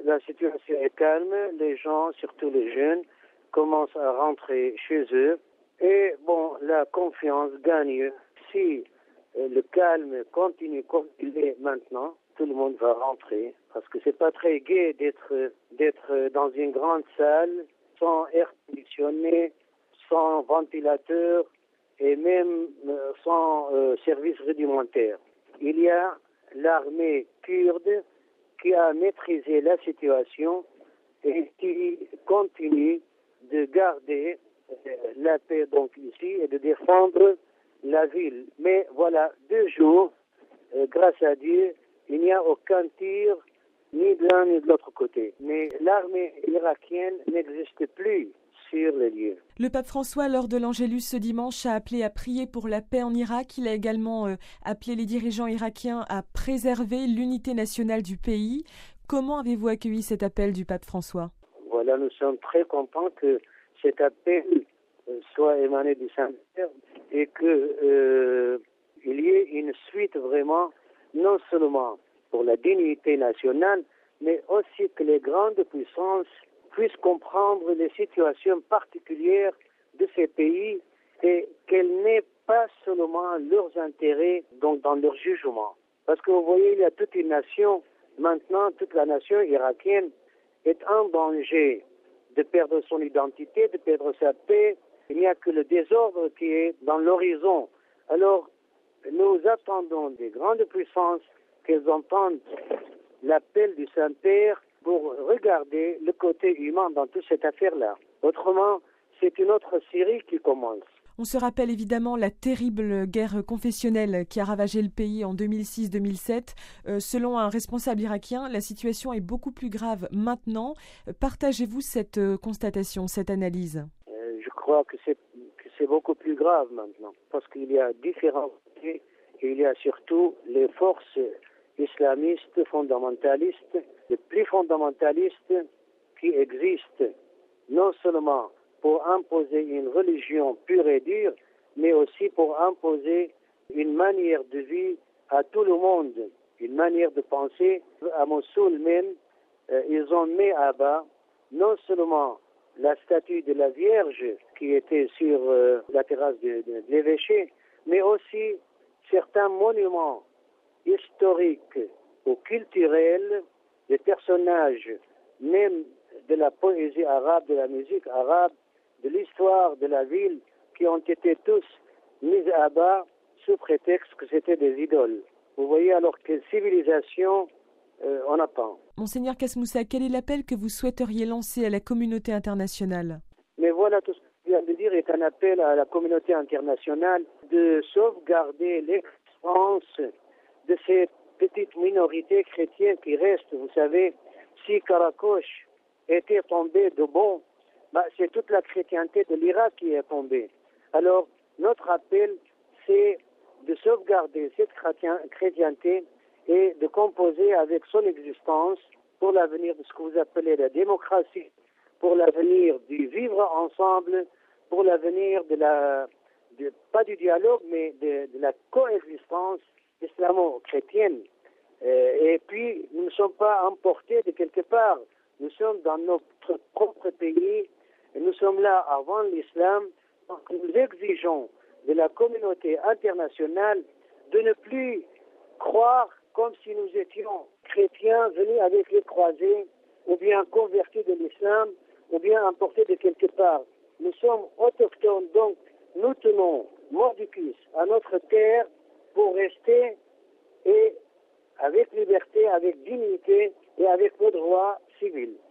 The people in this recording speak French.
la situation est calme. Les gens, surtout les jeunes, commencent à rentrer chez eux. Et bon, la confiance gagne. Si le calme continue comme il est maintenant, tout le monde va rentrer. Parce que c'est pas très gai d'être dans une grande salle, sans air conditionné, sans ventilateur et même sans service rudimentaire. Il y a l'armée kurde qui a maîtrisé la situation et qui continue de garder la paix donc ici et de défendre la ville. Mais voilà, 2 jours, grâce à Dieu, il n'y a aucun tir ni de l'un ni de l'autre côté. Mais l'armée irakienne n'existe plus sur les lieux. Le pape François, lors de l'Angélus ce dimanche, a appelé à prier pour la paix en Irak. Il a également appelé les dirigeants irakiens à préserver l'unité nationale du pays. Comment avez-vous accueilli cet appel du pape François ? Voilà, nous sommes très contents que cet appel soit émané du Saint-Père et qu'il y ait une suite vraiment, non seulement pour la dignité nationale, mais aussi que les grandes puissances puissent comprendre les situations particulières de ces pays et qu'elles n'aient pas seulement leurs intérêts donc dans leur jugement. Parce que vous voyez, il y a toute une nation, maintenant toute la nation irakienne est en danger de perdre son identité, de perdre sa paix. Il n'y a que le désordre qui est dans l'horizon. Alors, nous attendons des grandes puissances qu'elles entendent l'appel du Saint-Père pour regarder le côté humain dans toute cette affaire-là. Autrement, c'est une autre Syrie qui commence. On se rappelle évidemment la terrible guerre confessionnelle qui a ravagé le pays en 2006-2007. Selon un responsable irakien, la situation est beaucoup plus grave maintenant. Partagez-vous cette constatation, cette analyse ? Je crois que c'est beaucoup plus grave maintenant, parce qu'il y a différents côtés et il y a surtout les forces islamistes fondamentalistes, les plus fondamentalistes qui existent, non seulement pour imposer une religion pure et dure, mais aussi pour imposer une manière de vie à tout le monde, une manière de penser. À Mossoul même, ils ont mis à bas non seulement la statue de la Vierge qui était sur la terrasse de l'évêché, mais aussi certains monuments historiques ou culturels, des personnages même de la poésie arabe, de la musique arabe, de l'histoire de la ville, qui ont été tous mis à bas sous prétexte que c'était des idoles. Vous voyez alors quelle civilisation on attend. Monseigneur Kasmoussa, quel est l'appel que vous souhaiteriez lancer à la communauté internationale ? Mais voilà, tout ce que je viens de dire est un appel à la communauté internationale de sauvegarder l'existence de ces petites minorités chrétiennes qui restent. Vous savez, si Karakosh était tombé de bon, c'est toute la chrétienté de l'Irak qui est tombée. Alors, notre appel, c'est de sauvegarder cette chrétienté et de composer avec son existence pour l'avenir de ce que vous appelez la démocratie, pour l'avenir du vivre ensemble, pour l'avenir pas du dialogue, mais de la coexistence islamo-chrétienne. Et puis, nous ne sommes pas emportés de quelque part. Nous sommes dans notre propre pays et nous sommes là avant l'islam. Donc, nous exigeons de la communauté internationale de ne plus croire comme si nous étions chrétiens venus avec les croisés ou bien convertis de l'islam ou bien importés de quelque part. Nous sommes autochtones, donc nous tenons mordicus à notre terre pour rester et avec liberté, avec dignité et avec nos droits civils.